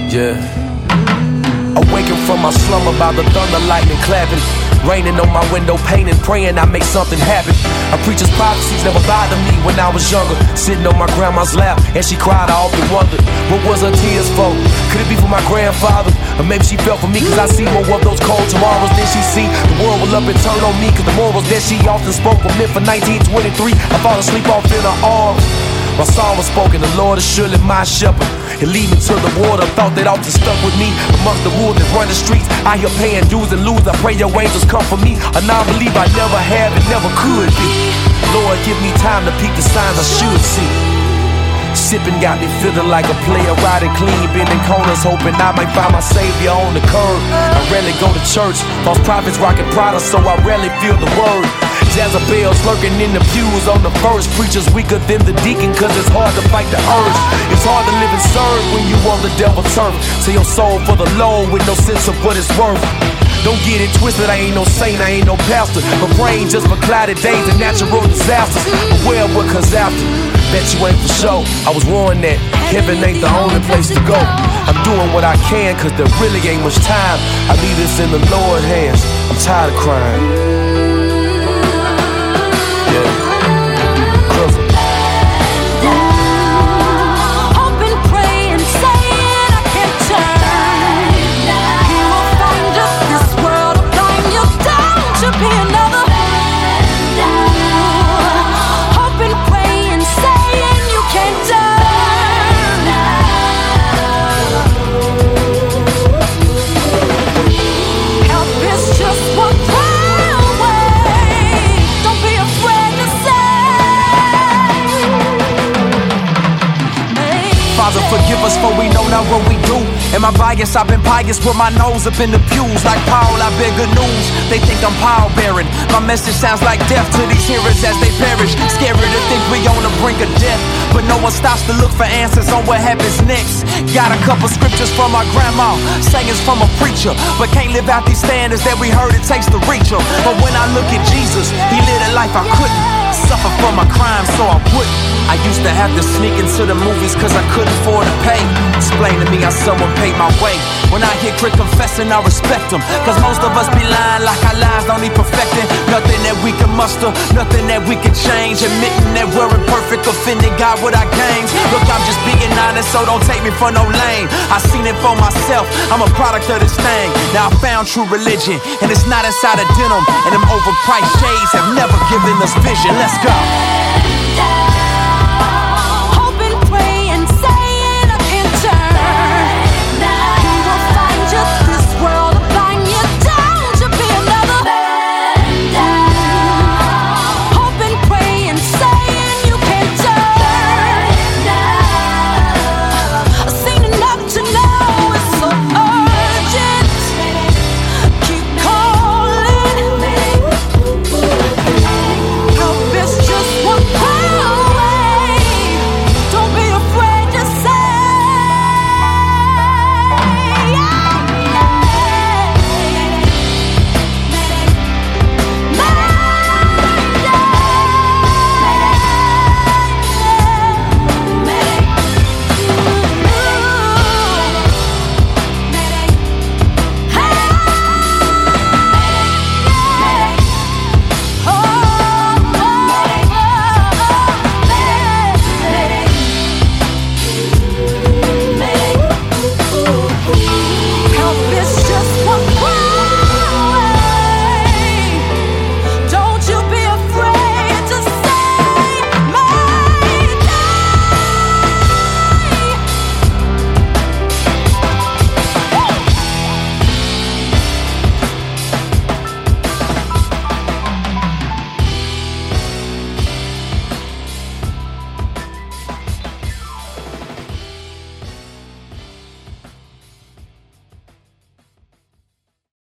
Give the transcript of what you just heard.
Yeah. Awakened from my slumber by the thunder, lightning clapping. Raining on my window, painting, praying I make something happen. A preacher's prophecies never bothered me when I was younger. Sitting on my grandma's lap, and she cried, I often wondered, what was her tears for? Could it be for my grandfather? Or maybe she felt for me, cause I see more of those cold tomorrows than she see. The world will up and turn on me, cause the morals that she often spoke were meant for 1923. I fall asleep off in her arms. My song was spoken, the Lord is surely my shepherd. He'll lead me to the water, thought that often stuck with me. Amongst the wolves that run the streets, I hear paying dues and lose. I pray your angels come for me. A non-believer I never have and never could be. Lord, give me time to peek the signs I should see. Sipping got me feeling like a player, riding clean, bending corners, hoping I might find my savior on the curb. I rarely go to church, false prophets rocking Prada, so I rarely feel the word. Jezebel's lurking in the pews on the first. Preachers weaker than the deacon, cause it's hard to fight the urge. It's hard to live and serve when you on the devil's turf. Sell your soul for the Lord with no sense of what it's worth. Don't get it twisted, I ain't no saint, I ain't no pastor. My brain just for clouded days and natural disasters. Beware of what comes after. Bet you ain't for sure. I was warned that heaven ain't the only place to go. I'm doing what I can, cause there really ain't much time. I leave this in the Lord's hands. I'm tired of crying. Father, forgive us for we know not what we do. Am I biased? I've been pious, put my nose up in the pews. Like Paul, I bear good news. They think I'm power bearing. My message sounds like death to these hearers as they perish. Scary to think we on the brink of death, but no one stops to look for answers on what happens next. Got a couple scriptures from my grandma, sayings from a preacher, but can't live out these standards that we heard it takes to reach them. But when I look at Jesus, he lived a life I couldn't. Suffer for my crimes, so I wouldn't. I used to have to sneak into the movies cause I couldn't afford to pay. Explain to me how someone paid my way. When I hear Crit confessing, I respect them, cause most of us be lying like our lives don't need perfecting. Nothing that we can muster, nothing that we can change. Admitting that we're imperfect, offending God with our games. Look, I'm just being honest, so don't take me for no lame. I seen it for myself, I'm a product of this thing. Now I found true religion, and it's not inside of denim. And them overpriced shades have never given us vision. Let's go.